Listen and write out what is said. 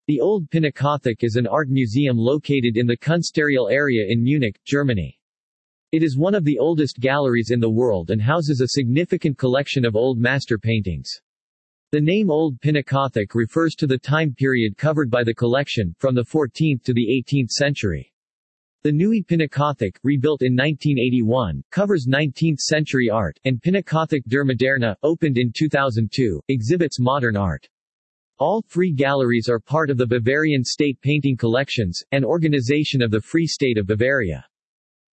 The Old Pinakothek is an art museum located in the Kunsterial area in Munich, Germany. It is one of the oldest galleries in the world and houses a significant collection of old master paintings. The name Old Pinakothek refers to the time period covered by the collection, from the 14th to the 18th century. The Neue Pinakothek, rebuilt in 1981, covers 19th-century art, and Pinakothek der Moderne, opened in 2002, exhibits modern art. All three galleries are part of the Bavarian State Painting Collections, an organization of the Free State of Bavaria.